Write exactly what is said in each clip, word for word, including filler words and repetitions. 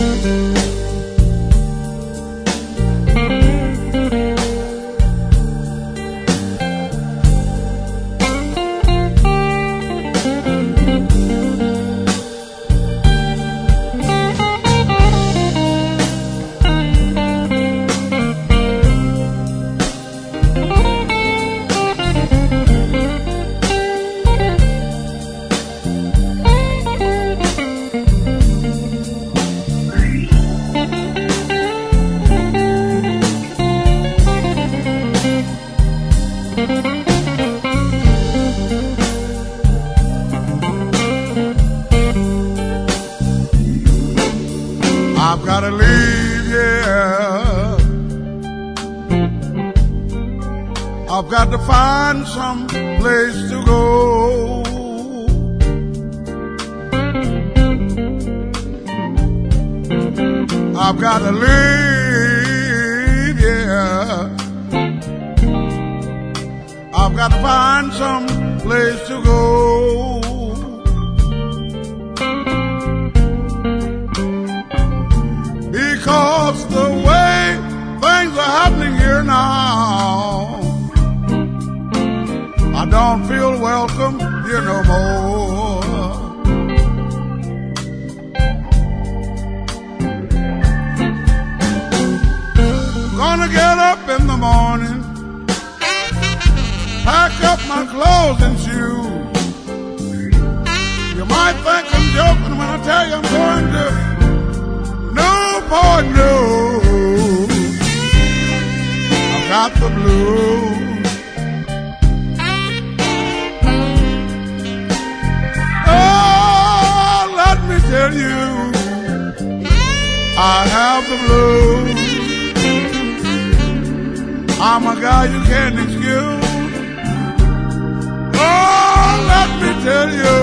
I've got to leave, yeah. I've got to find some place to go. I've got to leave, yeah. I've got to find some place to go. Because the way things are happening here now, I don't feel welcome here no more. Gonna get up in the morning, pack up my clothes and shoes. You might think I'm joking when I tell you I'm going to Newport News. I've got the blues. Oh, let me tell you, I have the blues. I'm a guy you can't excuse. Oh, let me tell you,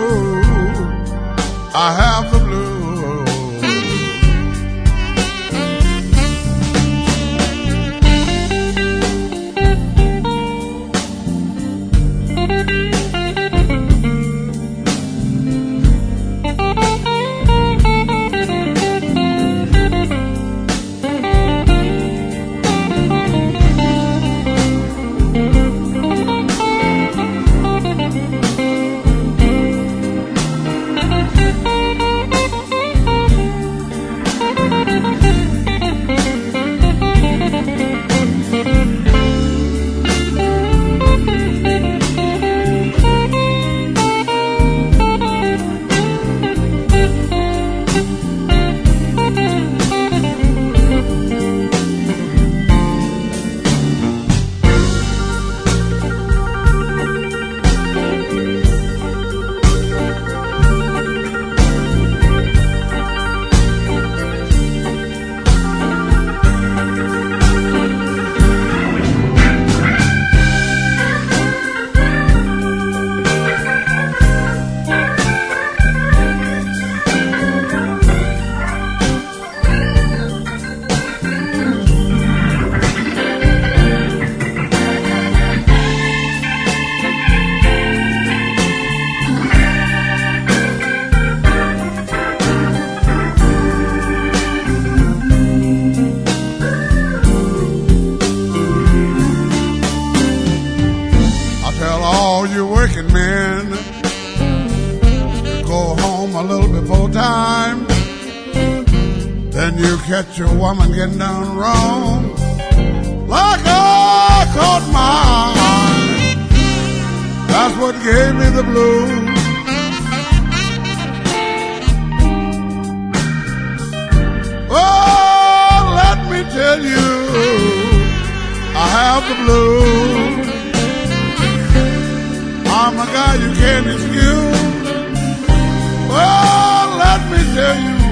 I have the blues. You working men, you go home a little before time, then you catch your woman getting down wrong, like I caught mine. That's what gave me the blues. Oh, let me tell you, I have the blues. I'm a guy you can't excuse. Oh, let me tell you,